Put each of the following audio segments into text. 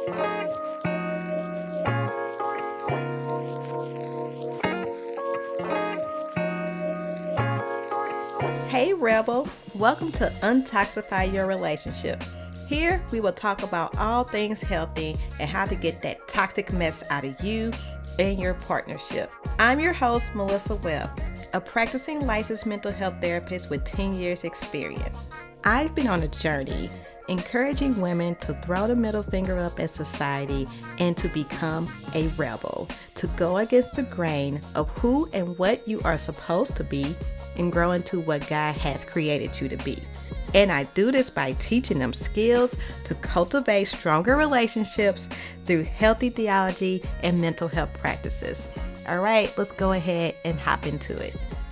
Hey Rebel, welcome to Untoxify Your Relationship. Here we will talk about all things healthy and how to get that toxic mess out of you and your partnership. I'm your host, Melissa Webb, a practicing licensed mental health therapist with 10 years experience. I've been on a journey encouraging women to throw the middle finger up at society and to become a rebel, to go against the grain of who and what you are supposed to be and grow into what God has created you to be. And I do this by teaching them skills to cultivate stronger relationships through healthy theology and mental health practices. All right, let's go ahead and hop into it.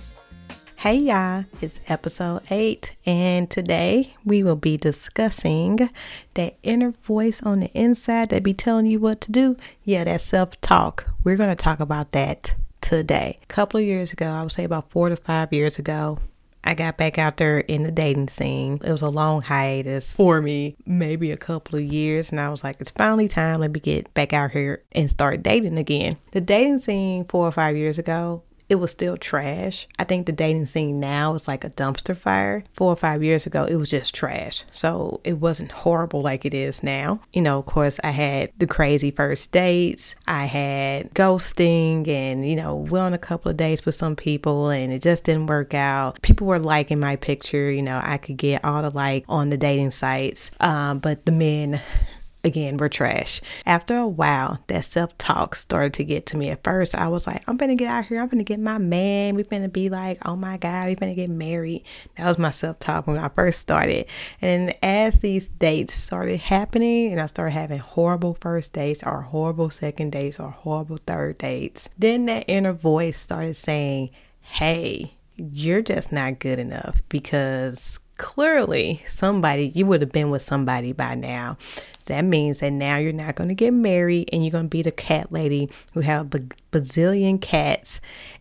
Hey y'all, it's episode 8, and today we will be discussing that inner voice on the inside that be telling you what to do. Yeah, that self-talk. We're going to talk about that today. A couple of years ago, I would say about 4 to 5 years ago, I got back out there in the dating scene. It was a long hiatus for me, maybe a couple of years, and I was like, it's finally time. Let me get back out here and start dating again. The dating scene 4 or 5 years ago, it was still trash. I think the dating scene now is like a dumpster fire. 4 or 5 years ago, it was just trash. So it wasn't horrible like it is now. You know, of course, I had the crazy first dates. I had ghosting and, went on a couple of dates with some people and it just didn't work out. People were liking my picture. I could get all the like on the dating sites. But the men, again, we're trash. After a while, that self-talk started to get to me. At first, I was like, I'm going to get out here. I'm going to get my man. We're going to be like, oh my God, we're going to get married. That was my self-talk when I first started. And as these dates started happening and I started having horrible first dates or horrible second dates or horrible third dates, then that inner voice started saying, hey, you're just not good enough, because clearly you would have been with somebody by now. That means that now you're not going to get married and you're going to be the cat lady who have a bazillion cats,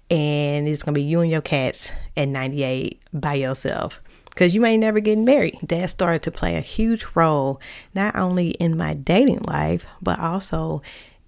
and it's going to be you and your cats at 98 by yourself, because you ain't never getting married. That started to play a huge role, not only in my dating life, but also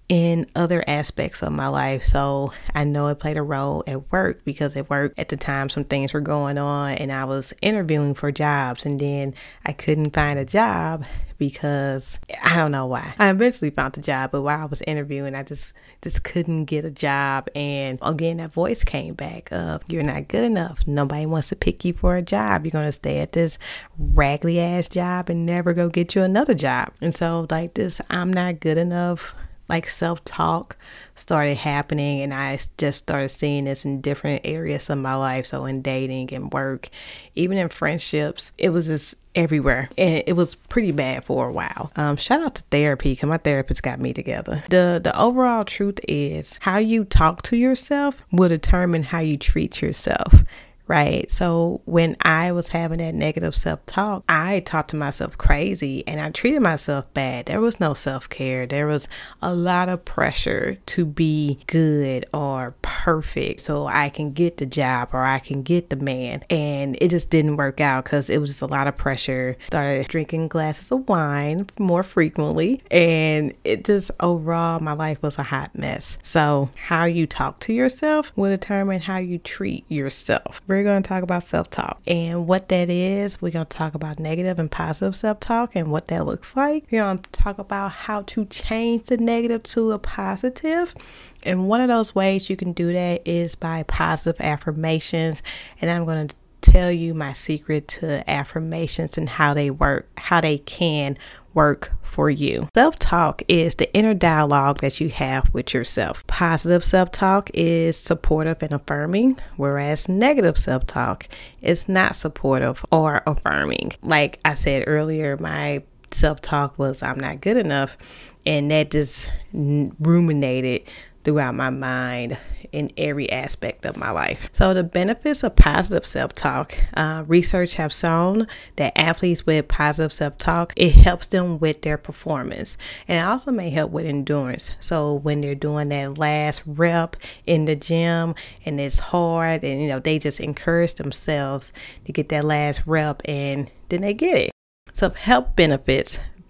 in other aspects of my life. So I know it played a role at work, because at work at the time some things were going on and I was interviewing for jobs, and then I couldn't find a job because I don't know why. I eventually found the job, but while I was interviewing, I just couldn't get a job. And again, that voice came back of, you're not good enough. Nobody wants to pick you for a job. You're going to stay at this raggedy ass job and never go get you another job. And so like this, I'm not good enough, like self-talk started happening, and I just started seeing this in different areas of my life. So in dating and work, even in friendships, it was just everywhere, and it was pretty bad for a while. Shout out to therapy, because my therapist got me together. The overall truth is, how you talk to yourself will determine how you treat yourself. Right. So when I was having that negative self-talk, I talked to myself crazy and I treated myself bad. There was no self-care. There was a lot of pressure to be good or perfect so I can get the job or I can get the man. And it just didn't work out because it was just a lot of pressure. Started drinking glasses of wine more frequently, and it just overall, my life was a hot mess. So how you talk to yourself will determine how you treat yourself. We're going to talk about self-talk and what that is. We're going to talk about negative and positive self-talk and what that looks like. We're going to talk about how to change the negative to a positive. And one of those ways you can do that is by positive affirmations. And I'm going to tell you my secret to affirmations and how they work, how they can work for you. Self-talk is the inner dialogue that you have with yourself. Positive self-talk is supportive and affirming, whereas negative self-talk is not supportive or affirming. Like I said earlier, my self-talk was, I'm not good enough, and that just ruminated throughout my mind in every aspect of my life. So the benefits of positive self-talk, research have shown that athletes with positive self-talk, it helps them with their performance, and it also may help with endurance. So when they're doing that last rep in the gym and it's hard, and they just encourage themselves to get that last rep, and then they get it. So health benefits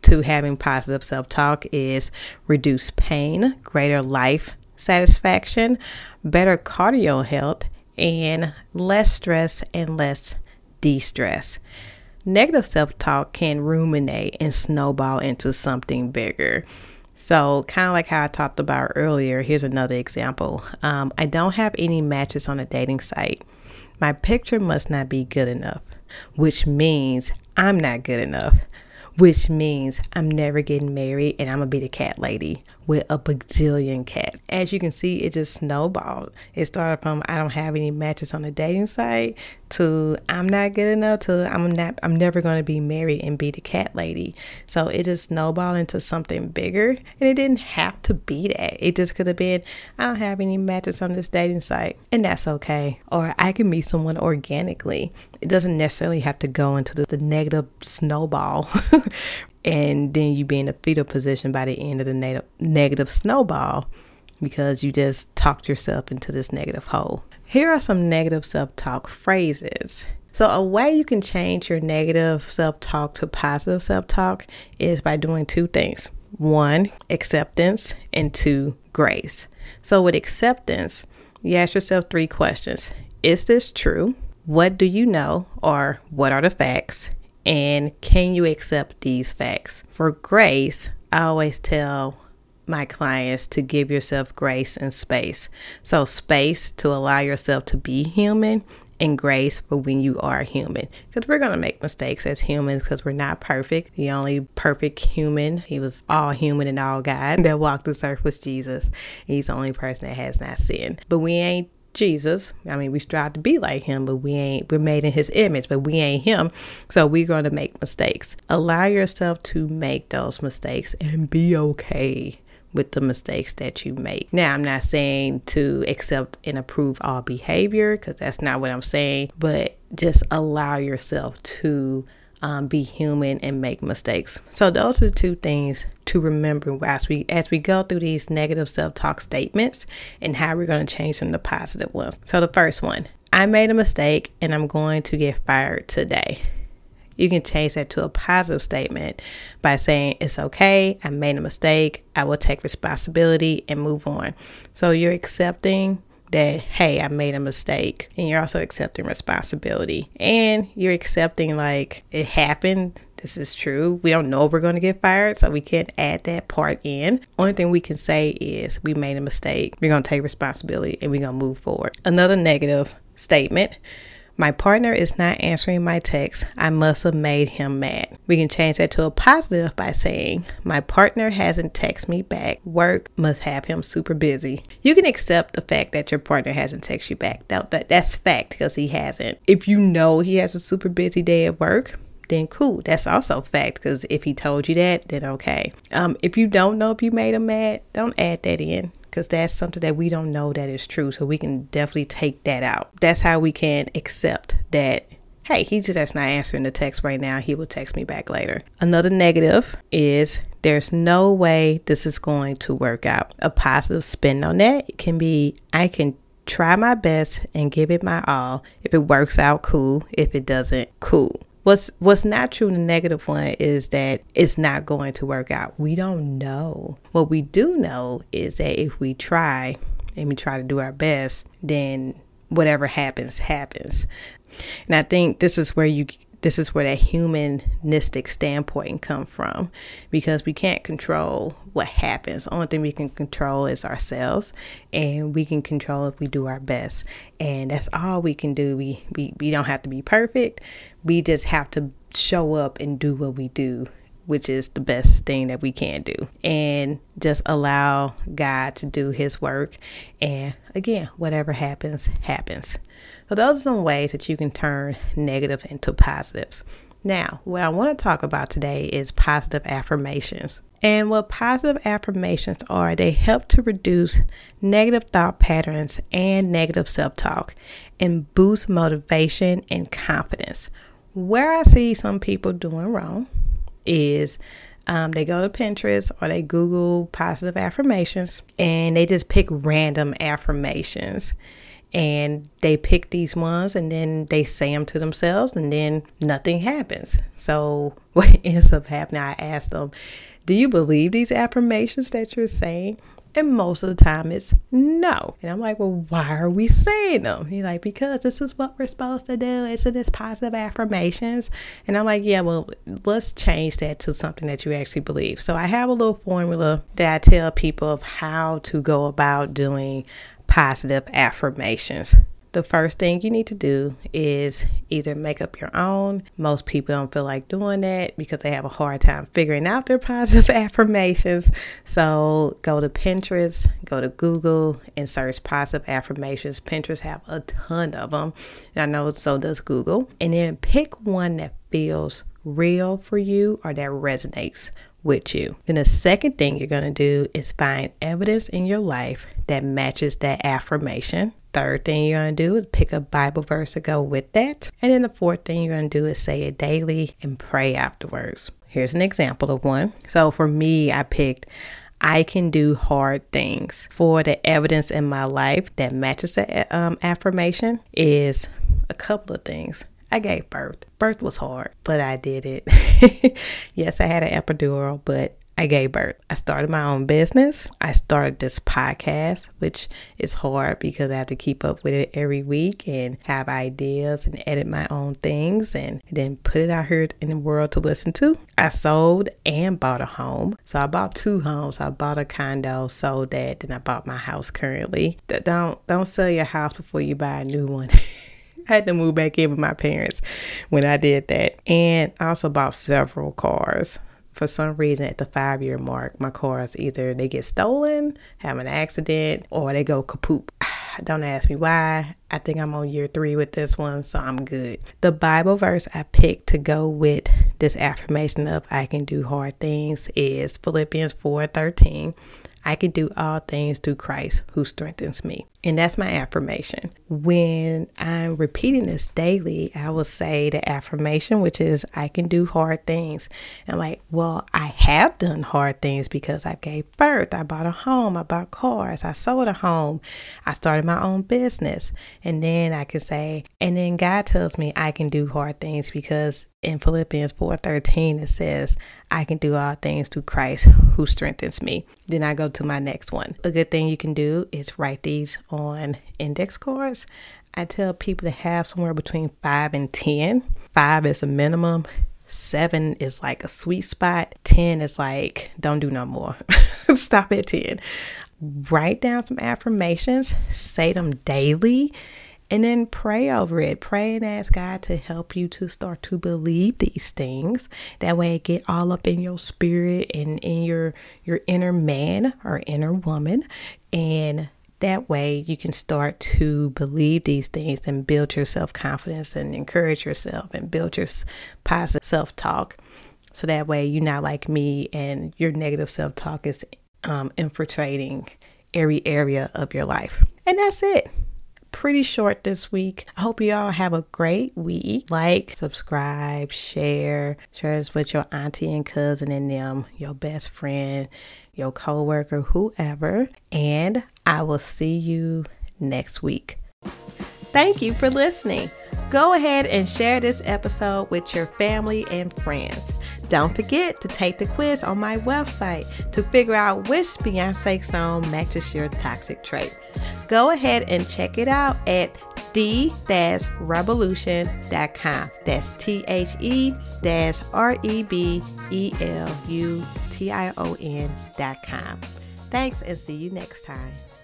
to having positive self-talk is reduce pain, greater life satisfaction, better cardio health, and less stress and less de-stress. Negative self-talk can ruminate and snowball into something bigger. So kind of like how I talked about earlier, here's another example. I don't have any matches on a dating site. My picture must not be good enough, which means I'm not good enough, which means I'm never getting married and I'm going to be the cat lady with a bajillion cats. As you can see, it just snowballed. It started from I don't have any matches on the dating site to I'm not good enough to I'm never going to be married and be the cat lady. So it just snowballed into something bigger, and it didn't have to be that. It just could have been I don't have any matches on this dating site, and that's okay. Or I can meet someone organically. It doesn't necessarily have to go into the negative snowball and then you be in a fetal position by the end of the negative snowball because you just talked yourself into this negative hole. Here are some negative self-talk phrases. So a way you can change your negative self-talk to positive self-talk is by doing two things. 1, acceptance, and 2, grace. So with acceptance, you ask yourself 3 questions. Is this true? What do you know, or what are the facts? And can you accept these facts? For grace, I always tell my clients to give yourself grace and space. So space to allow yourself to be human, and grace for when you are human. Because we're going to make mistakes as humans because we're not perfect. The only perfect human, he was all human and all God, that walked this earth was Jesus. He's the only person that has not sinned. But we ain't Jesus. I mean, we strive to be like him, but we're made in his image, but we ain't him. So we're going to make mistakes. Allow yourself to make those mistakes and be okay with the mistakes that you make. Now, I'm not saying to accept and approve all behavior, because that's not what I'm saying, but just allow yourself to be human and make mistakes. So those are the 2 things to remember as we go through these negative self-talk statements and how we're going to change them to positive ones. So the first one, I made a mistake and I'm going to get fired today. You can change that to a positive statement by saying, it's okay, I made a mistake, I will take responsibility and move on. So you're accepting that, hey, I made a mistake, and you're also accepting responsibility, and you're accepting like it happened. This is true. We don't know if we're going to get fired, so we can't add that part in. Only thing we can say is we made a mistake. We're going to take responsibility and we're going to move forward. Another negative statement. My partner is not answering my text. I must have made him mad. We can change that to a positive by saying, my partner hasn't texted me back. Work must have him super busy. You can accept the fact that your partner hasn't texted you back. That's fact, because he hasn't. If you know he has a super busy day at work, then cool. That's also fact, because if he told you that, then okay. If you don't know if you made him mad, don't add that in, because that's something that we don't know that is true. So we can definitely take that out. That's how we can accept that, hey, he's just not answering the text right now. He will text me back later. Another negative is there's no way this is going to work out. A positive spin on that can be, I can try my best and give it my all. If it works out, cool. If it doesn't, cool. What's not true in the negative one is that it's not going to work out. We don't know. What we do know is that if we try and we try to do our best, then whatever happens, happens. And I think this is where that humanistic standpoint comes from, because we can't control what happens. The only thing we can control is ourselves, and we can control if we do our best. And that's all we can do. We don't have to be perfect. We just have to show up and do what we do, which is the best thing that we can do. And just allow God to do his work. And again, whatever happens, happens. So those are some ways that you can turn negative into positives. Now, what I want to talk about today is positive affirmations. And what positive affirmations are, they help to reduce negative thought patterns and negative self-talk and boost motivation and confidence. Where I see some people doing wrong is they go to Pinterest or they Google positive affirmations and they just pick random affirmations. and they pick these ones and then they say them to themselves and then nothing happens. So what ends up happening, I asked them, do you believe these affirmations that you're saying? And most of the time it's no. And I'm like, well, why are we saying them? He's like, because this is what we're supposed to do. It's this positive affirmations. And I'm like, yeah, well, let's change that to something that you actually believe. So I have a little formula that I tell people of how to go about doing positive affirmations. The first thing you need to do is either make up your own. Most people don't feel like doing that because they have a hard time figuring out their positive affirmations. So go to Pinterest, go to Google, and search positive affirmations. Pinterest have a ton of them. And I know so does Google. And then pick one that feels real for you or that resonates with you. Then the second thing you're going to do is find evidence in your life that matches that affirmation. Third thing you're going to do is pick a Bible verse to go with that. And then the fourth thing you're going to do is say it daily and pray afterwards. Here's an example of one. So for me, I picked, I can do hard things. For the evidence in my life that matches the affirmation is a couple of things. I gave birth. Birth was hard, but I did it. Yes, I had an epidural, but I gave birth. I started my own business. I started this podcast, which is hard because I have to keep up with it every week and have ideas and edit my own things and then put it out here in the world to listen to. I sold and bought a home. So I bought 2 homes. I bought a condo, sold that, then I bought my house currently. Don't sell your house before you buy a new one. I had to move back in with my parents when I did that. And I also bought several cars. For some reason, at the 5-year mark, my cars either they get stolen, have an accident, or they go kaput. Don't ask me why. I think I'm on year 3 with this one, so I'm good. The Bible verse I picked to go with this affirmation of I can do hard things is Philippians 4:13. I can do all things through Christ who strengthens me. And that's my affirmation. When I'm repeating this daily, I will say the affirmation, which is I can do hard things. And I'm like, well, I have done hard things because I gave birth. I bought a home. I bought cars. I sold a home. I started my own business. And then I can say, and then God tells me I can do hard things because in Philippians 4:13, it says, I can do all things through Christ who strengthens me. Then I go to my next one. A good thing you can do is write these on index cards. I tell people to have somewhere between 5 and 10. 5 is a minimum. 7 is like a sweet spot. 10 is like, don't do no more. Stop at 10. Write down some affirmations. Say them daily. And then pray over it. Pray and ask God to help you to start to believe these things. That way it get all up in your spirit and in your inner man or inner woman. And that way you can start to believe these things and build your self-confidence and encourage yourself and build your positive self-talk. So that way you're not like me and your negative self-talk is infiltrating every area of your life. And that's it. Pretty short this week. I hope you all have a great week. Like, subscribe, share this with your auntie and cousin and them, your best friend, your coworker, whoever. And I will see you next week. Thank you for listening. Go ahead and share this episode with your family and friends. Don't forget to take the quiz on my website to figure out which Beyonce song matches your toxic trait. Go ahead and check it out at the-rebelution.com. That's THE-REBELUTION.com. Thanks and see you next time.